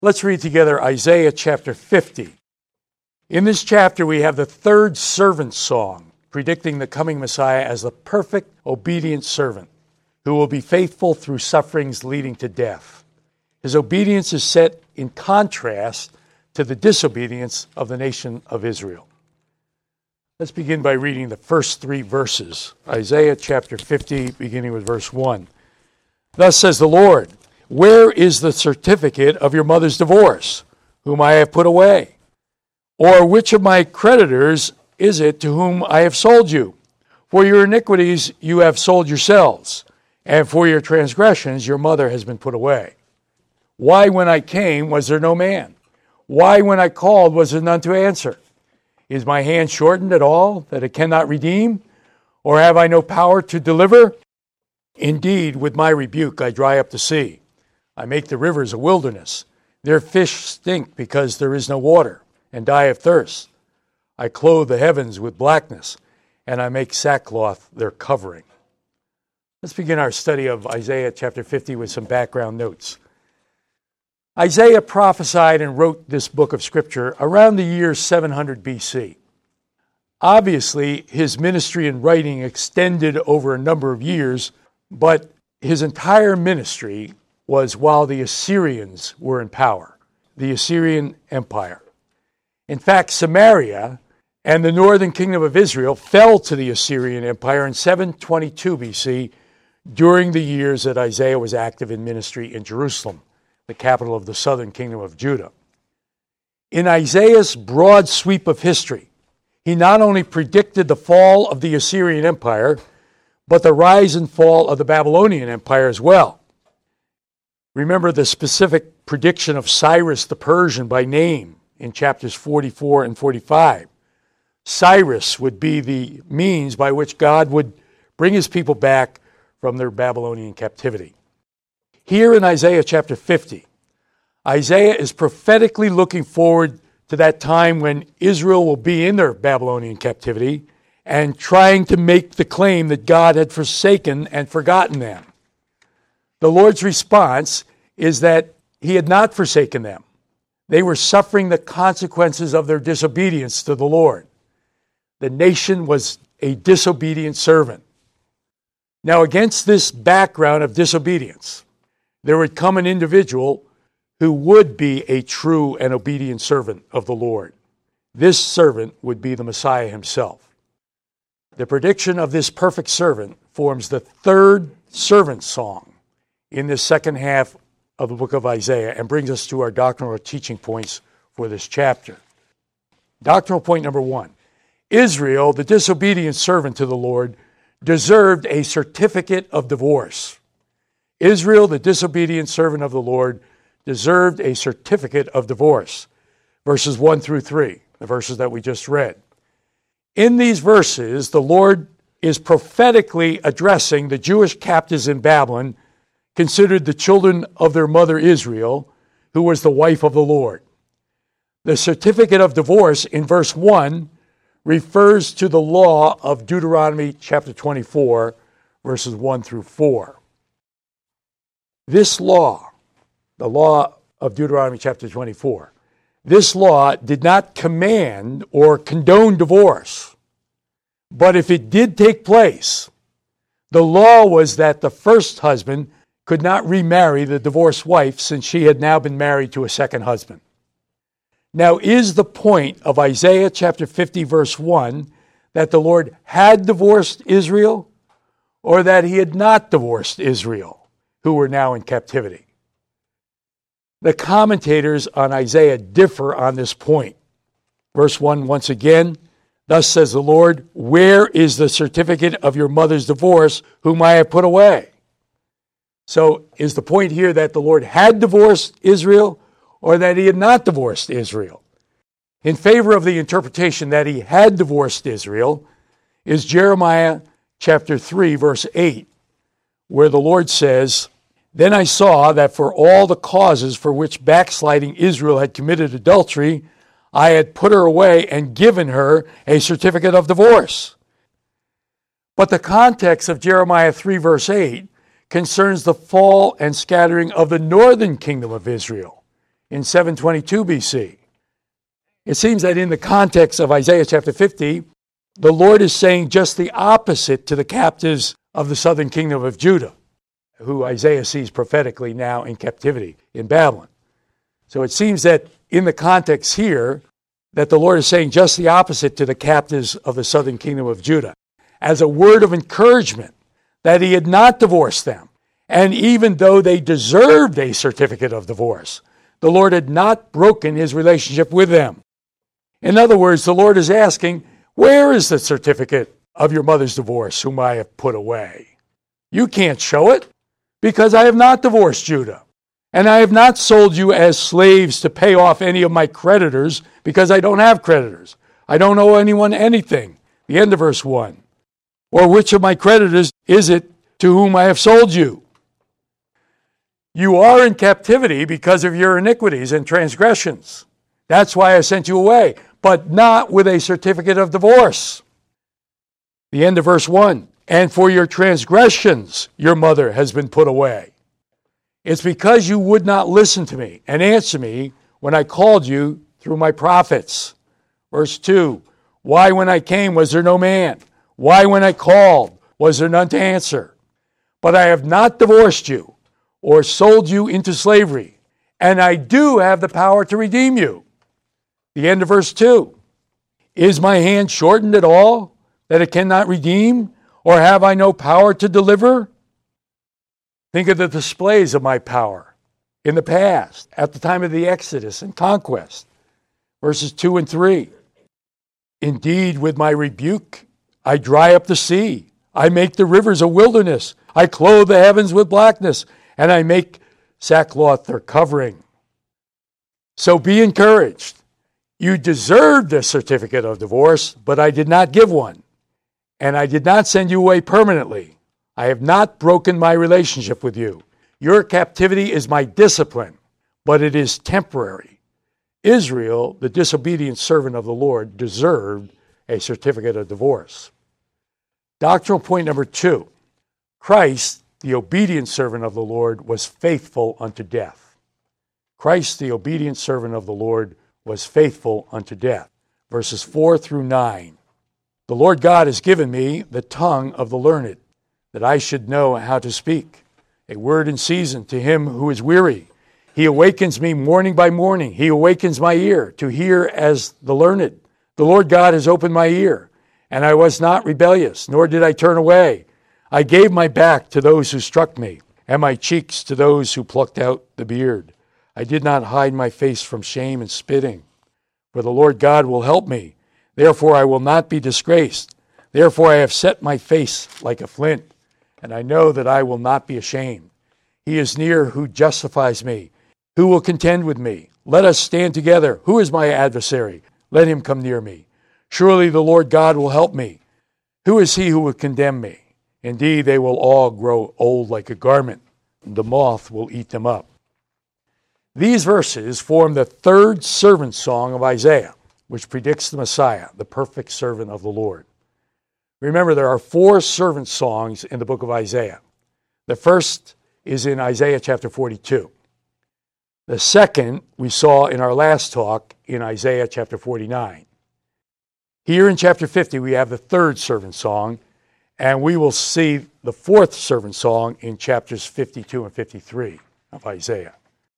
Let's read together Isaiah chapter 50. In this chapter, we have the third servant song, predicting the coming Messiah as the perfect, obedient servant who will be faithful through sufferings leading to death. His obedience is set in contrast to the disobedience of the nation of Israel. Let's begin by reading the first three verses. Isaiah chapter 50, beginning with verse 1. Thus says the Lord, where is the certificate of your mother's divorce, whom I have put away? Or which of my creditors is it to whom I have sold you? For your iniquities you have sold yourselves, and for your transgressions your mother has been put away. Why when I came was there no man? Why when I called was there none to answer? Is my hand shortened at all, that it cannot redeem? Or have I no power to deliver? Indeed, with my rebuke I dry up the sea. I make the rivers a wilderness. Their fish stink because there is no water, and die of thirst. I clothe the heavens with blackness, and I make sackcloth their covering. Let's begin our study of Isaiah chapter 50 with some background notes. Isaiah prophesied and wrote this book of Scripture around the year 700 BC. Obviously, his ministry and writing extended over a number of years, but his entire ministry was while the Assyrians were in power, the Assyrian Empire. In fact, Samaria and the northern kingdom of Israel fell to the Assyrian Empire in 722 BC during the years that Isaiah was active in ministry in Jerusalem, the capital of the southern kingdom of Judah. In Isaiah's broad sweep of history, he not only predicted the fall of the Assyrian Empire, but the rise and fall of the Babylonian Empire as well. Remember the specific prediction of Cyrus the Persian by name in chapters 44 and 45. Cyrus would be the means by which God would bring his people back from their Babylonian captivity. Here in Isaiah chapter 50, Isaiah is prophetically looking forward to that time when Israel will be in their Babylonian captivity and trying to make the claim that God had forsaken and forgotten them. The Lord's response is that he had not forsaken them. They were suffering the consequences of their disobedience to the Lord. The nation was a disobedient servant. Now, against this background of disobedience, there would come an individual who would be a true and obedient servant of the Lord. This servant would be the Messiah himself. The prediction of this perfect servant forms the third servant song in this second half of the book of Isaiah and brings us to our doctrinal teaching points for this chapter. Doctrinal point number 1. Israel, the disobedient servant to the Lord, deserved a certificate of divorce. Israel, the disobedient servant of the Lord, deserved a certificate of divorce. Verses 1 through 3, the verses that we just read. In these verses, the Lord is prophetically addressing the Jewish captives in Babylon, considered the children of their mother Israel, who was the wife of the Lord. The certificate of divorce in verse 1 refers to the law of Deuteronomy chapter 24, verses 1 through 4. This law, the law of Deuteronomy chapter 24, this law did not command or condone divorce. But if it did take place, the law was that the first husband could not remarry the divorced wife since she had now been married to a second husband. Now, is the point of Isaiah chapter 50, verse 1, that the Lord had divorced Israel, or that he had not divorced Israel, who were now in captivity? The commentators on Isaiah differ on this point. Verse 1, once again, thus says the Lord, where is the certificate of your mother's divorce, whom I have put away? So is the point here that the Lord had divorced Israel, or that he had not divorced Israel? In favor of the interpretation that he had divorced Israel is Jeremiah chapter 3, verse 8, where the Lord says, then I saw that for all the causes for which backsliding Israel had committed adultery, I had put her away and given her a certificate of divorce. But the context of Jeremiah 3, verse 8, concerns the fall and scattering of the northern kingdom of Israel. in 722 BC. It seems that in the context of Isaiah chapter 50, the Lord is saying just the opposite to the captives of the southern kingdom of Judah, who Isaiah sees prophetically now in captivity in Babylon. So it seems that in the context here, that the Lord is saying just the opposite to the captives of the southern kingdom of Judah, as a word of encouragement that he had not divorced them. And even though they deserved a certificate of divorce, the Lord had not broken his relationship with them. In other words, the Lord is asking, where is the certificate of your mother's divorce, whom I have put away? You can't show it, because I have not divorced Judah. And I have not sold you as slaves to pay off any of my creditors, because I don't have creditors. I don't owe anyone anything. The end of verse 1. Or which of my creditors is it to whom I have sold you? You are in captivity because of your iniquities and transgressions. That's why I sent you away, but not with a certificate of divorce. The end of verse 1. And for your transgressions, your mother has been put away. It's because you would not listen to me and answer me when I called you through my prophets. Verse 2. Why when I came was there no man? Why when I called was there none to answer? But I have not divorced you or sold you into slavery, and I do have the power to redeem you. The end of verse 2. Is my hand shortened at all, that it cannot redeem, or have I no power to deliver? Think of the displays of my power in the past, at the time of the Exodus and conquest. Verses 2 and 3. Indeed, with my rebuke, I dry up the sea. I make the rivers a wilderness. I clothe the heavens with blackness, and I make sackcloth their covering. So be encouraged. You deserved a certificate of divorce, but I did not give one. And I did not send you away permanently. I have not broken my relationship with you. Your captivity is my discipline, but it is temporary. Israel, the disobedient servant of the Lord, deserved a certificate of divorce. Doctrinal point number 2. Christ, the obedient servant of the Lord, was faithful unto death. Christ, the obedient servant of the Lord, was faithful unto death. Verses 4 through 9. The Lord God has given me the tongue of the learned, that I should know how to speak. A word in season to him who is weary. He awakens me morning by morning. He awakens my ear to hear as the learned. The Lord God has opened my ear, and I was not rebellious, nor did I turn away. I gave my back to those who struck me, and my cheeks to those who plucked out the beard. I did not hide my face from shame and spitting. For the Lord God will help me. Therefore I will not be disgraced. Therefore I have set my face like a flint, and I know that I will not be ashamed. He is near who justifies me. Who will contend with me? Let us stand together. Who is my adversary? Let him come near me. Surely the Lord God will help me. Who is he who will condemn me? Indeed, they will all grow old like a garment, and the moth will eat them up. These verses form the third servant song of Isaiah, which predicts the Messiah, the perfect servant of the Lord. Remember, there are 4 servant songs in the book of Isaiah. The first is in Isaiah chapter 42. The second we saw in our last talk in Isaiah chapter 49. Here in chapter 50 we have the third servant song, and we will see the fourth servant song in chapters 52 and 53 of Isaiah.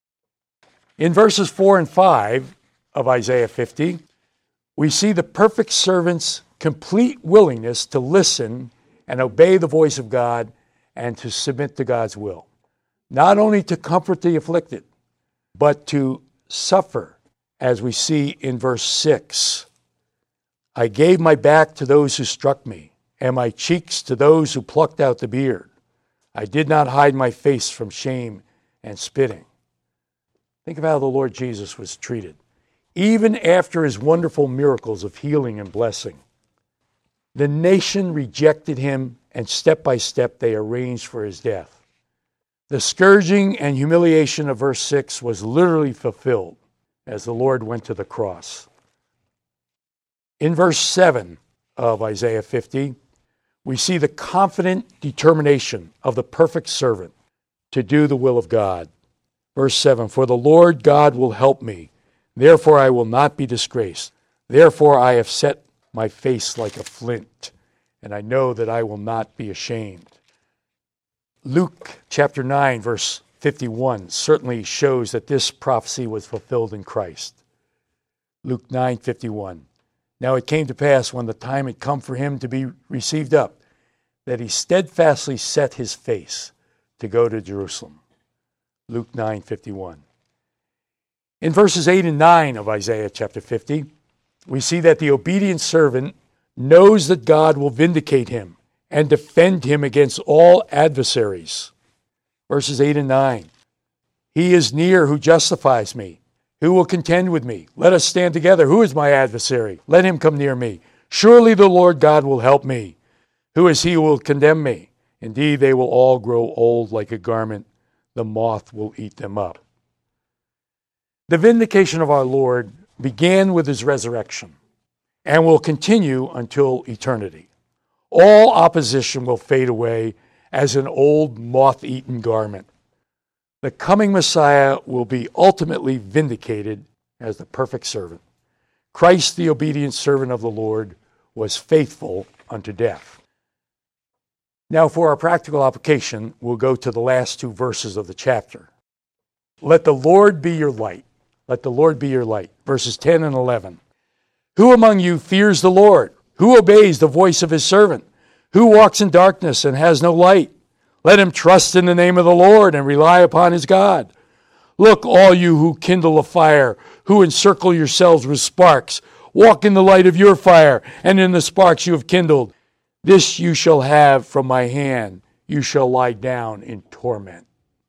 In verses 4 and 5 of Isaiah 50, we see the perfect servant's complete willingness to listen and obey the voice of God and to submit to God's will. Not only to comfort the afflicted, but to suffer, as we see in verse 6. I gave my back to those who struck me, and my cheeks to those who plucked out the beard. I did not hide my face from shame and spitting. Think of how the Lord Jesus was treated. Even after his wonderful miracles of healing and blessing, the nation rejected him, and step by step they arranged for his death. The scourging and humiliation of verse 6 was literally fulfilled as the Lord went to the cross. In verse 7 of Isaiah 50, we see the confident determination of the perfect servant to do the will of God. Verse 7, for the Lord God will help me. Therefore I will not be disgraced. Therefore I have set my face like a flint, and I know that I will not be ashamed. Luke chapter 9, verse 51 certainly shows that this prophecy was fulfilled in Christ. Luke 9:51. Now it came to pass when the time had come for him to be received up, that he steadfastly set his face to go to Jerusalem. Luke 9:51. In verses 8 and 9 of Isaiah chapter 50, we see that the obedient servant knows that God will vindicate him and defend him against all adversaries. Verses 8 and 9. He is near who justifies me. Who will contend with me? Let us stand together. Who is my adversary? Let him come near me. Surely the Lord God will help me. Who is he who will condemn me? Indeed, they will all grow old like a garment. The moth will eat them up. The vindication of our Lord began with his resurrection and will continue until eternity. All opposition will fade away as an old moth-eaten garment. The coming Messiah will be ultimately vindicated as the perfect servant. Christ, the obedient servant of the Lord, was faithful unto death. Now, for our practical application, we'll go to the last two verses of the chapter. Let the Lord be your light. Let the Lord be your light. Verses 10 and 11. Who among you fears the Lord? Who obeys the voice of his servant? Who walks in darkness and has no light? Let him trust in the name of the Lord and rely upon his God. Look, all you who kindle a fire, who encircle yourselves with sparks, walk in the light of your fire, and in the sparks you have kindled. This you shall have from my hand. You shall lie down in torment.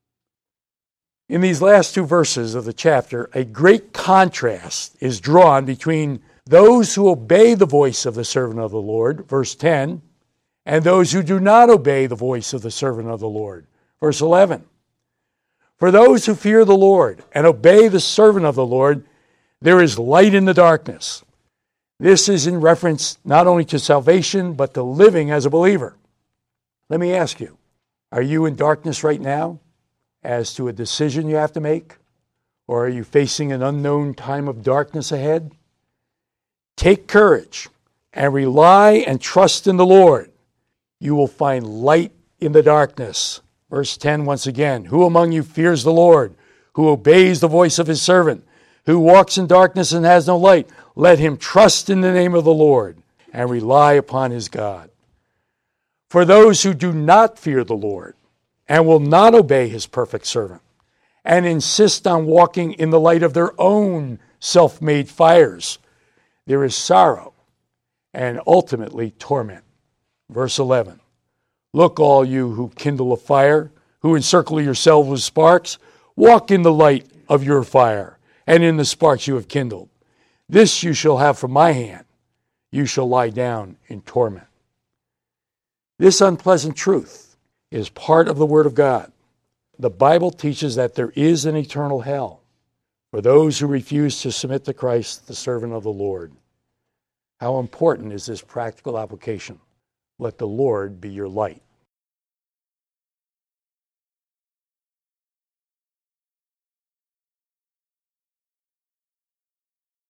In these last two verses of the chapter, a great contrast is drawn between those who obey the voice of the servant of the Lord, verse 10, and those who do not obey the voice of the servant of the Lord, verse 11. For those who fear the Lord and obey the servant of the Lord, there is light in the darkness. This is in reference not only to salvation, but to living as a believer. Let me ask you, are you in darkness right now as to a decision you have to make? Or are you facing an unknown time of darkness ahead? Take courage and rely and trust in the Lord. You will find light in the darkness. Verse 10 once again, who among you fears the Lord, who obeys the voice of his servant, who walks in darkness and has no light? Let him trust in the name of the Lord and rely upon his God. For those who do not fear the Lord and will not obey his perfect servant and insist on walking in the light of their own self-made fires, there is sorrow and ultimately torment. Verse 11, look, all you who kindle a fire, who encircle yourselves with sparks, walk in the light of your fire and in the sparks you have kindled. This you shall have from my hand. You shall lie down in torment. This unpleasant truth is part of the Word of God. The Bible teaches that there is an eternal hell for those who refuse to submit to Christ, the servant of the Lord. How important is this practical application? Let the Lord be your light.